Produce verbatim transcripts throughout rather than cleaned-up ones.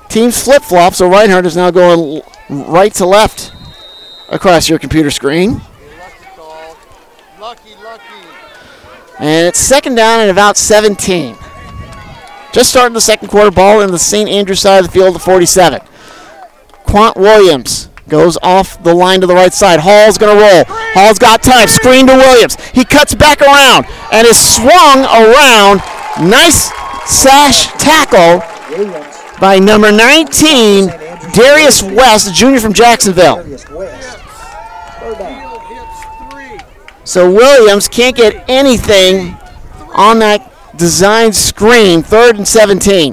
Teams flip-flop, so Reinhardt is now going right to left across your computer screen. Lucky, lucky. And it's second down and about seventeen. Just starting the second quarter, ball in the Saint Andrews side of the field at forty-seven. Quant Williams goes off the line to the right side. Hall's going to roll. Hall's got time. Screen to Williams. He cuts back around and is swung around. Nice sash tackle by number nineteen, Darius West, a junior from Jacksonville. So Williams can't get anything on that design screen. Third and seventeen.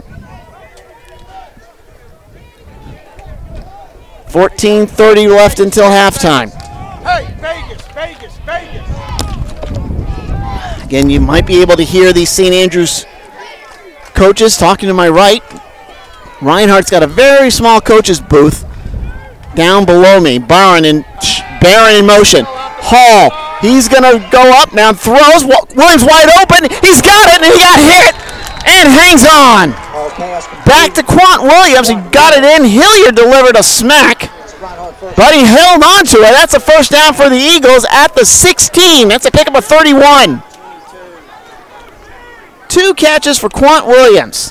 fourteen thirty left until halftime. Hey, Vegas, Vegas, Vegas. Again, you might be able to hear these Saint Andrews coaches talking to my right. Reinhardt's got a very small coach's booth down below me. Barron in, Barron in motion. Hall, he's going to go up now and throws. Williams wide open. He's got it, and he got hit and hangs on. Back to Quant Williams. He got it in. Hilliard delivered a smack, but he held on to it. That's a first down for the Eagles at the sixteen. That's a pickup of thirty-one. Two catches for Quant Williams.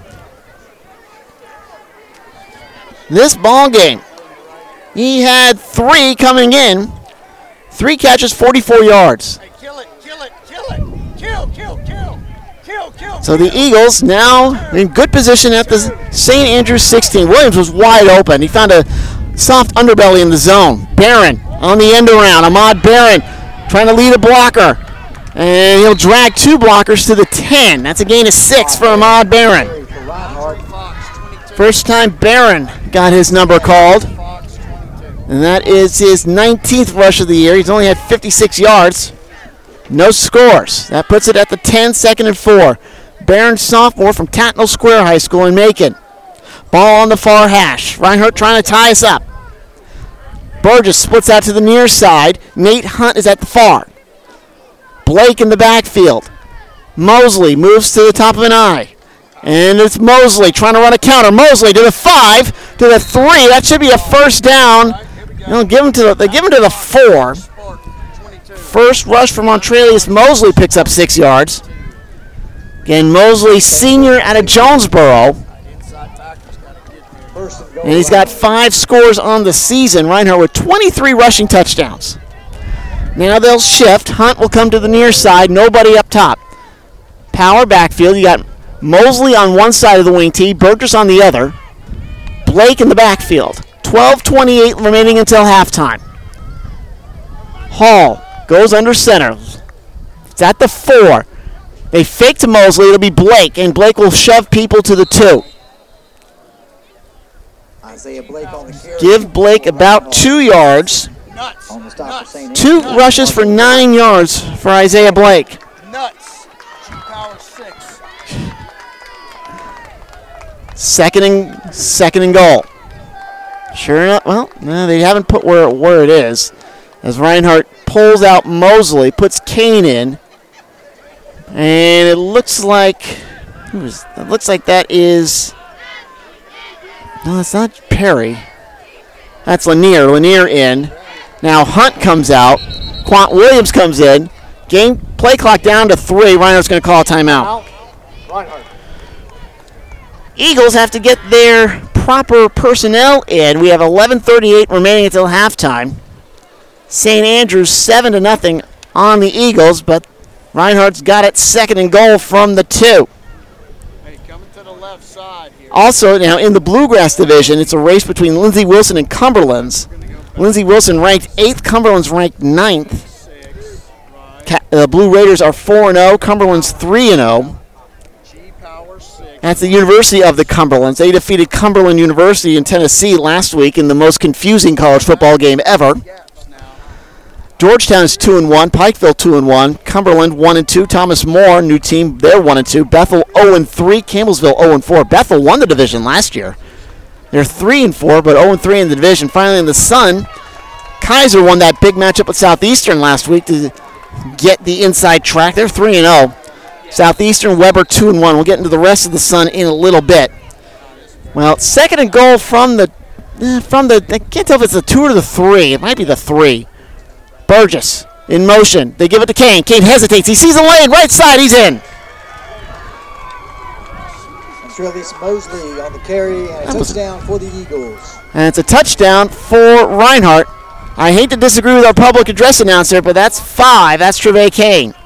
This ball game, he had three coming in. Three catches, forty-four yards. Hey, kill it, kill it, kill it. Kill, kill, kill. Kill, kill. So the Eagles now in good position at the Saint Andrews sixteen. Williams was wide open. He found a soft underbelly in the zone. Barron on the end around. Ahmad Barron trying to lead a blocker. And he'll drag two blockers to the ten. That's a gain of six for Ahmad Barron. First time Barron got his number called. And that is his nineteenth rush of the year. He's only had fifty-six yards. No scores. That puts it at the ten, second and four. Barron, sophomore from Tatnall Square High School in Macon. Ball on the far hash. Reinhardt trying to tie us up. Burgess splits out to the near side. Nate Hunt is at the far. Blake in the backfield. Mosley moves to the top of an I. And it's Mosley trying to run a counter. Mosley to the five, to the three. That should be a first down. They'll give him to the, they give him to the four. First rush from Montrelius Mosley picks up six yards. Again, Mosley, senior out of Jonesboro. And he's got five scores on the season. Reinhardt with twenty-three rushing touchdowns. Now they'll shift. Hunt will come to the near side. Nobody up top. Power backfield. You got Mosley on one side of the wing tee. Burgess on the other. Blake in the backfield. twelve twenty-eight remaining until halftime. Hall goes under center. It's at the four. They fake to Mosley. It'll be Blake, and Blake will shove people to the two. Isaiah Blake on the carry. Give Blake about two yards. Nuts. Nuts. Two rushes for nine yards for Isaiah Blake. Nuts. G-Power six. Second and second and goal. Sure enough, well, no, they haven't put where where it is. As Reinhardt pulls out Mosley, puts Kane in, and it looks like who is, it looks like that is no, it's not Perry. That's Lanier. Lanier in. Now Hunt comes out. Quant Williams comes in. Game play clock down to three. Reinhardt's going to call a timeout. Reinhardt. Eagles have to get their proper personnel in. We have eleven thirty-eight remaining until halftime. Saint Andrews seven to nothing on the Eagles, but Reinhardt's got it second and goal from the two. Hey, coming to the left side here. Also, now in the Bluegrass division, it's a race between Lindsey Wilson and Cumberland's. Lindsey Wilson ranked eighth, Cumberland's ranked ninth. The Blue Raiders are four and oh, Cumberland's three and oh. That's the University of the Cumberlands. They defeated Cumberland University in Tennessee last week in the most confusing college football game ever. Georgetown is two and one, Pikeville two and one, Cumberland one and two, Thomas More, new team, they're one and two, Bethel oh and three, Campbellsville oh and four. Bethel won the division last year. They're three and four, but oh and three in the division. Finally in the Sun, Kaiser won that big matchup with Southeastern last week to get the inside track. They're three and oh. Southeastern, Weber two and one. We'll get into the rest of the Sun in a little bit. Well, second and goal from the eh, from the. I can't tell if it's the two or the three. It might be the three. Burgess in motion. They give it to Kane. Kane hesitates. He sees a lane. Right side. He's in. It's Travis Mosley on the carry and a touchdown for the Eagles. And it's a touchdown for Reinhardt. I hate to disagree with our public address announcer, but that's five. That's Trevay Kane.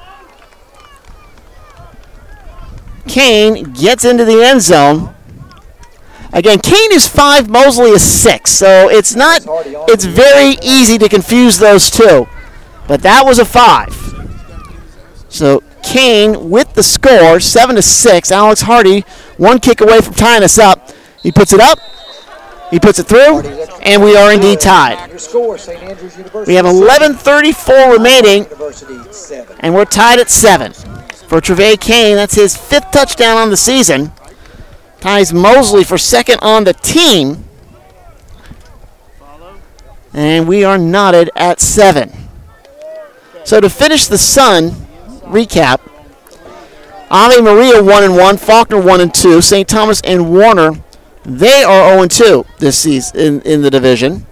Kane gets into the end zone. Again, Kane is five, Mosley is six, so it's not. It's very easy to confuse those two. But that was a five. So Kane with the score, seven to six. Alex Hardy, one kick away from tying us up. He puts it up. He puts it through, and we are indeed tied. We have eleven thirty-four remaining, and we're tied at seven. For Trevay Kane, that's his fifth touchdown on the season. Ties Mosley for second on the team. And we are knotted at seven. So to finish the Sun recap, Ave Maria one and one, Faulkner one and two, Saint Thomas and Warner, they are oh and two this season in, in the division.